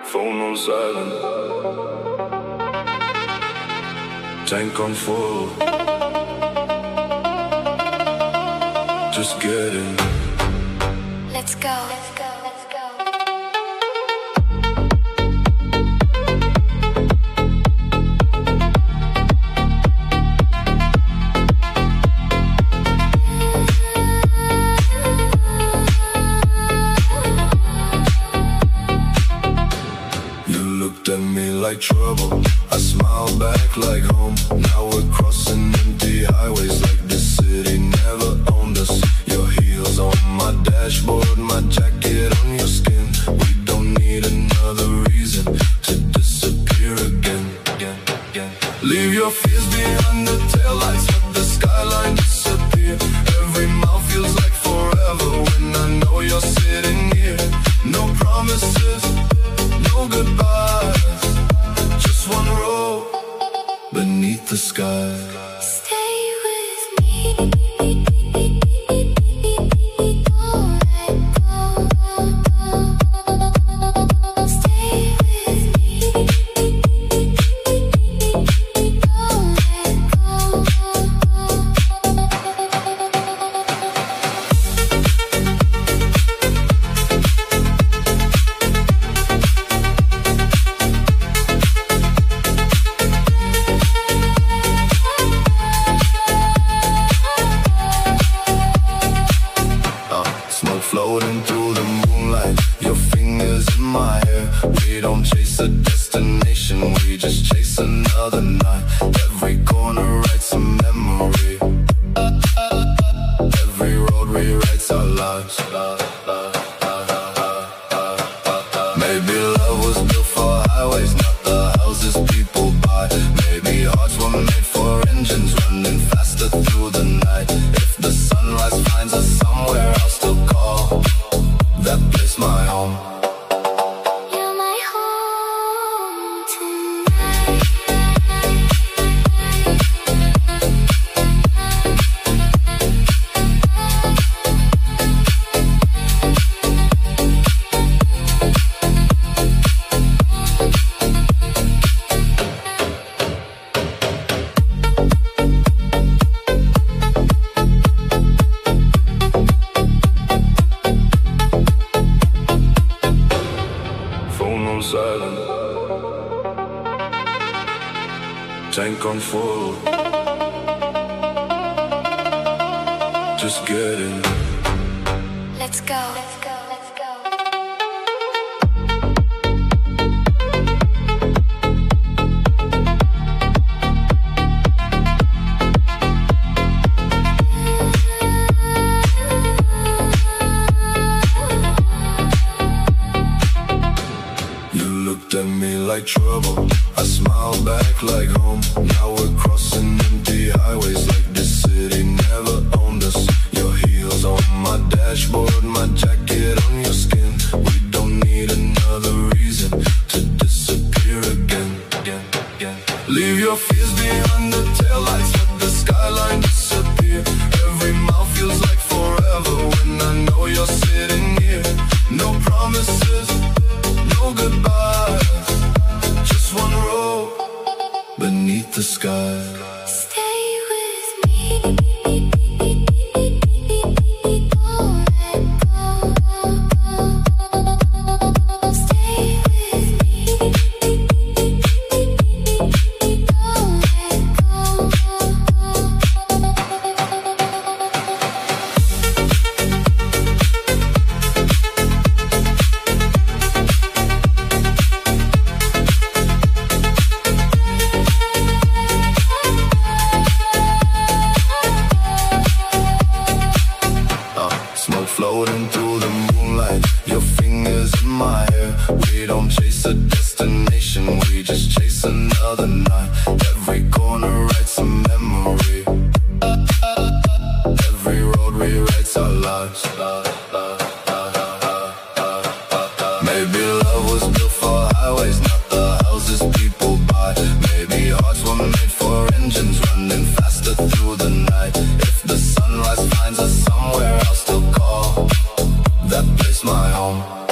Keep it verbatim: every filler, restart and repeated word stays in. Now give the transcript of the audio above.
Phone on silent, tank on full. Just getting. Let's go. Let's go. Let's go. At me like trouble, I smile back like home. Now we're crossing empty highways like this city never owned us. Your heels on my dashboard, my jacket on your skin. We don't need another reason to disappear again, again, again. Leave your fears behind the taillights, let the skyline disappear. Every mile feels like forever when I know you're sitting here. No promises, no goodbye, just one row beneath the sky. Stay with me. Don't let go. Stay with me. Don't let go. Floating through the moonlight, your fingers in my hair. We don't chase a destination, we just chase another night. Every corner writes a memory, every road rewrites our lives. Maybe love was built for highways, not the houses people buy. Maybe hearts were made for engines running faster through the night. If the sunrise finds us somewhere, I'll still call that place my home. You're my home tonight. Silent, tank on full. Just getting. Let's go. Let's go. Let's go. At me like trouble, I smile back like home. Now we're crossing empty highways like this city never owned us. Your heels on my dashboard, my jacket on your skin. We don't need another reason to disappear again, again, again. Leave your fears behind the taillights, let the skyline disappear. Every mile feels like forever when I know you're sitting here. No promises, no goodbye, just one row beneath the sky. Stay with me. Don't let go. Stay with me. Don't let go. Floating through the moonlight, your fingers in my hair. We don't chase a destination, we just chase another night. Every corner writes a memory, every road rewrites our lives. Maybe love was built for highways, not the houses people buy. Maybe hearts were made for engines running faster through the night. If the sunrise finds us somewhere, I'll still call that place my home.